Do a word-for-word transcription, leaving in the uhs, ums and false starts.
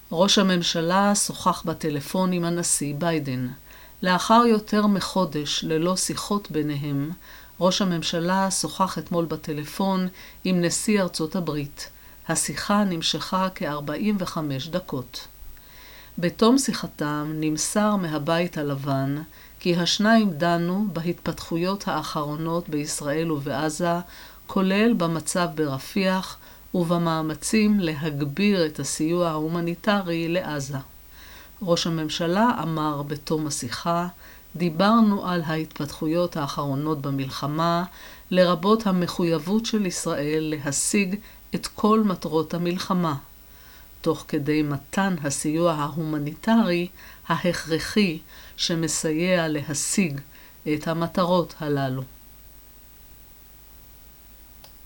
ראש הממשלה שוחח בטלפון עם הנשיא ביידן. לאחר יותר מחודש ללא שיחות ביניהם, ראש הממשלה שוחח אתמול בטלפון עם נשיא ארצות הברית. השיחה נמשכה כ-ארבעים וחמש דקות. בתום שיחתם נמסר מהבית הלבן כי השניים דנו בהתפתחויות האחרונות בישראל ובעזה, כולל במצב ברפיח ובמאמצים להגביר את הסיוע ההומניטרי לעזה. ראש הממשלה אמר בתום השיחה, דיברנו על ההתפתחויות האחרונות במלחמה, לרבות המחויבות של ישראל להשיג את כל מטרות המלחמה, תוך כדי מתן הסיוע ההומניטרי ההכרחי שמסייע להשיג את המטרות הללו.